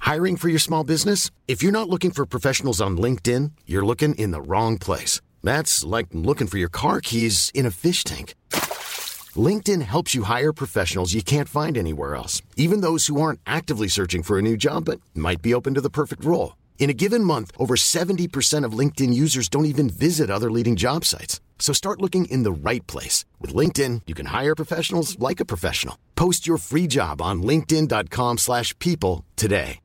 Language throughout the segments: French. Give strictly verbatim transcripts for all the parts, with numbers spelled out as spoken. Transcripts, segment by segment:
Hiring for your small business? If you're not looking for professionals on LinkedIn, you're looking in the wrong place. That's like looking for your car keys in a fish tank. LinkedIn helps you hire professionals you can't find anywhere else, even those who aren't actively searching for a new job but might be open to the perfect role. In a given month, over seventy percent of LinkedIn users don't even visit other leading job sites. So start looking in the right place. With LinkedIn, you can hire professionals like a professional. Post your free job on linkedin.com slash people today.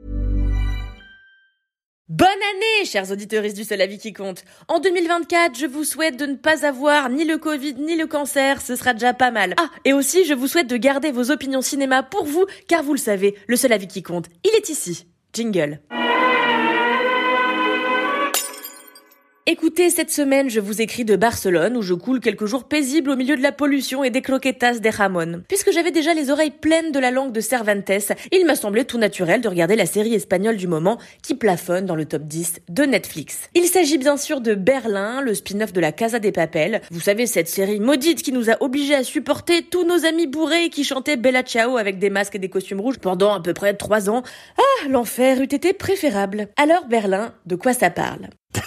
Bonne année, chers auditeurs du Seul Avis qui compte. En deux mille vingt-quatre, je vous souhaite de ne pas avoir ni le Covid ni le cancer, ce sera déjà pas mal. Ah, et aussi, je vous souhaite de garder vos opinions cinéma pour vous, car vous le savez, le Seul Avis qui compte, il est ici. Jingle. Écoutez, cette semaine, je vous écris de Barcelone où je coule quelques jours paisibles au milieu de la pollution et des croquetas de jamón. Puisque j'avais déjà les oreilles pleines de la langue de Cervantes, il m'a semblé tout naturel de regarder la série espagnole du moment qui plafonne dans le top dix de Netflix. Il s'agit bien sûr de Berlin, le spin-off de la Casa de Papel. Vous savez, cette série maudite qui nous a obligés à supporter tous nos amis bourrés qui chantaient Bella Ciao avec des masques et des costumes rouges pendant à peu près trois ans. Ah, l'enfer eût été préférable. Alors Berlin, de quoi ça parle ?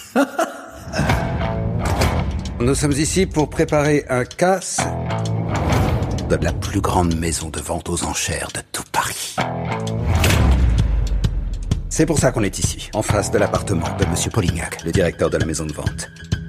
Nous sommes ici pour préparer un casse de la plus grande maison de vente aux enchères de tout Paris. C'est pour ça qu'on est ici, en face de l'appartement de Monsieur Polignac, le directeur de la maison de vente.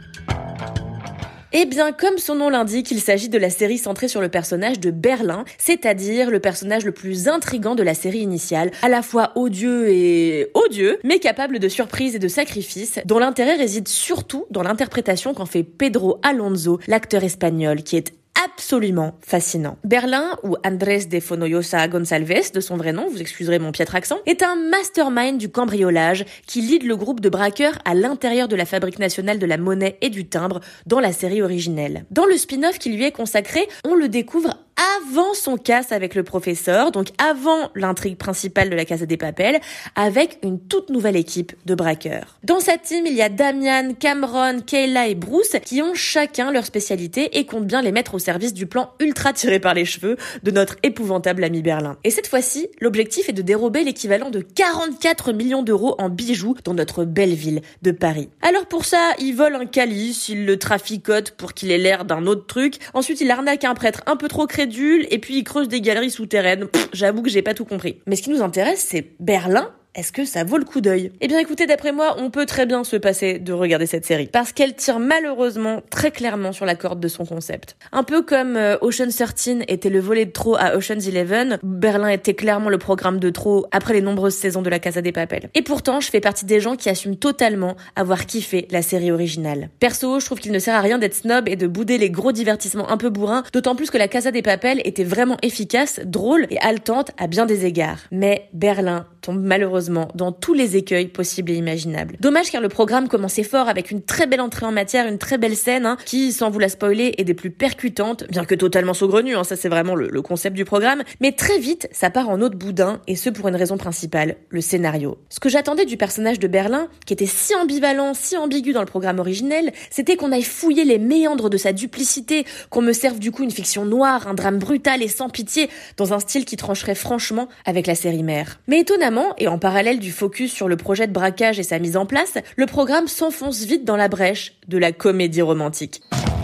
Eh bien, comme son nom l'indique, il s'agit de la série centrée sur le personnage de Berlin, c'est-à-dire le personnage le plus intriguant de la série initiale, à la fois odieux et odieux, mais capable de surprises et de sacrifices, dont l'intérêt réside surtout dans l'interprétation qu'en fait Pedro Alonso, l'acteur espagnol, qui est absolument fascinant. Berlin, ou Andrés de Fonollosa Gonçalves, de son vrai nom, vous excuserez mon piètre accent, est un mastermind du cambriolage qui lead le groupe de braqueurs à l'intérieur de la Fabrique nationale de la monnaie et du timbre dans la série originelle. Dans le spin-off qui lui est consacré, on le découvre avant son casse avec le professeur, donc avant l'intrigue principale de la Casa de Papel, avec une toute nouvelle équipe de braqueurs. Dans sa team, il y a Damian, Cameron, Kayla et Bruce qui ont chacun leur spécialité et comptent bien les mettre au service du plan ultra tiré par les cheveux de notre épouvantable ami Berlin. Et cette fois-ci, l'objectif est de dérober l'équivalent de quarante-quatre millions d'euros en bijoux dans notre belle ville de Paris. Alors pour ça, ils volent un calice, ils le traficotent pour qu'il ait l'air d'un autre truc, ensuite ils arnaquent un prêtre un peu trop crédule, et puis ils creusent des galeries souterraines. Pff, j'avoue que j'ai pas tout compris. Mais ce qui nous intéresse, c'est Berlin. Est-ce que ça vaut le coup d'œil ? Eh bien écoutez, d'après moi, on peut très bien se passer de regarder cette série. Parce qu'elle tire malheureusement très clairement sur la corde de son concept. Un peu comme euh, Ocean treize était le volet de trop à Ocean's Eleven, Berlin était clairement le programme de trop après les nombreuses saisons de la Casa de Papel. Et pourtant, je fais partie des gens qui assument totalement avoir kiffé la série originale. Perso, je trouve qu'il ne sert à rien d'être snob et de bouder les gros divertissements un peu bourrins, d'autant plus que la Casa de Papel était vraiment efficace, drôle et haletante à bien des égards. Mais Berlin tombe malheureusement dans tous les écueils possibles et imaginables. Dommage car le programme commençait fort avec une très belle entrée en matière, une très belle scène hein, qui, sans vous la spoiler, est des plus percutantes, bien que totalement saugrenue, hein, ça c'est vraiment le, le concept du programme, mais très vite ça part en autre boudin et ce pour une raison principale, le scénario. Ce que j'attendais du personnage de Berlin, qui était si ambivalent, si ambigu dans le programme originel, c'était qu'on aille fouiller les méandres de sa duplicité, qu'on me serve du coup une fiction noire, un drame brutal et sans pitié, dans un style qui trancherait franchement avec la série mère. Mais étonnamment, et en parallèle du focus sur le projet de braquage et sa mise en place, le programme s'enfonce vite dans la brèche de la comédie romantique.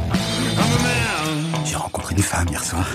J'ai rencontré une femme hier soir.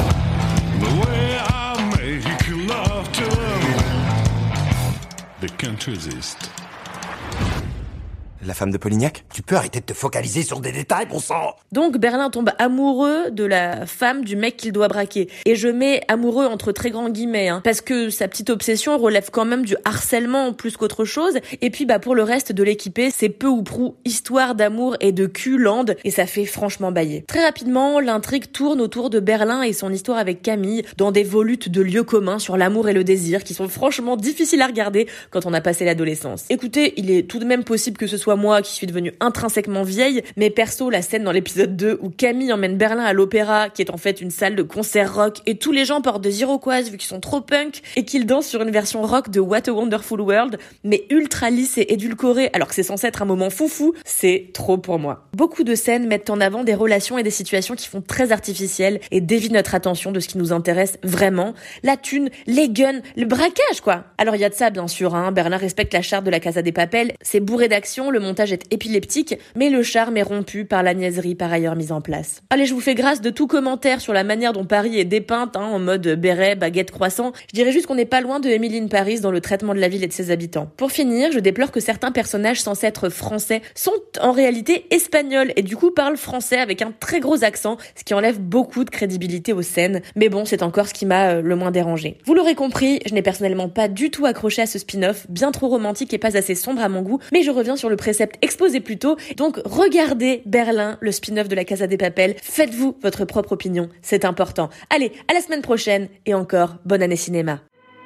La femme de Polignac ? Tu peux arrêter de te focaliser sur des détails, bon sang ! Donc Berlin tombe amoureux de la femme du mec qu'il doit braquer. Et je mets amoureux entre très grands guillemets, hein, parce que sa petite obsession relève quand même du harcèlement plus qu'autre chose. Et puis bah pour le reste de l'équipée, c'est peu ou prou histoire d'amour et de cul lande, et ça fait franchement bailler. Très rapidement, l'intrigue tourne autour de Berlin et son histoire avec Camille, dans des volutes de lieux communs sur l'amour et le désir, qui sont franchement difficiles à regarder quand on a passé l'adolescence. Écoutez, il est tout de même possible que ce soit soit moi qui suis devenue intrinsèquement vieille, mais perso, la scène dans l'épisode deux où Camille emmène Berlin à l'opéra, qui est en fait une salle de concert rock, et tous les gens portent des iroquois vu qu'ils sont trop punk, et qu'ils dansent sur une version rock de What a Wonderful World, mais ultra lisse et édulcorée, alors que c'est censé être un moment foufou, c'est trop pour moi. Beaucoup de scènes mettent en avant des relations et des situations qui font très artificielles et dévient notre attention de ce qui nous intéresse vraiment. La thune, les guns, le braquage quoi. Alors il y a de ça bien sûr, hein. Berlin respecte la charte de la Casa de Papel, c'est bourré d'action, le montage est épileptique, mais le charme est rompu par la niaiserie par ailleurs mise en place. Allez, je vous fais grâce de tout commentaire sur la manière dont Paris est dépeinte, hein, en mode béret, baguette, croissant. Je dirais juste qu'on n'est pas loin de Emily in Paris dans le traitement de la ville et de ses habitants. Pour finir, je déplore que certains personnages censés être français sont en réalité espagnols et du coup parlent français avec un très gros accent, ce qui enlève beaucoup de crédibilité aux scènes. Mais bon, c'est encore ce qui m'a euh, le moins dérangé. Vous l'aurez compris, je n'ai personnellement pas du tout accroché à ce spin-off, bien trop romantique et pas assez sombre à mon goût, mais je reviens sur le précepte exposé plus tôt. Donc regardez Berlin, le spin-off de la Casa de Papel, faites-vous votre propre opinion, c'est important. Allez, à la semaine prochaine et encore bonne année cinéma.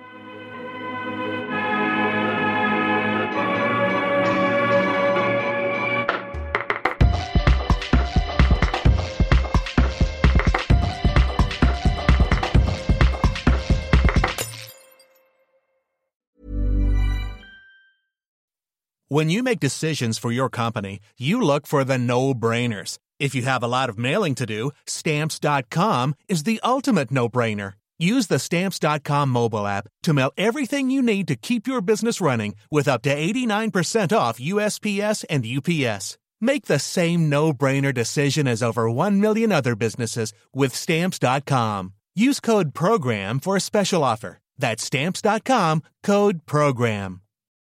When you make decisions for your company, you look for the no-brainers. If you have a lot of mailing to do, Stamps dot com is the ultimate no-brainer. Use the Stamps dot com mobile app to mail everything you need to keep your business running with up to eighty-nine percent off U S P S and U P S. Make the same no-brainer decision as over one million other businesses with Stamps dot com. Use code PROGRAM for a special offer. That's Stamps dot com, code PROGRAM.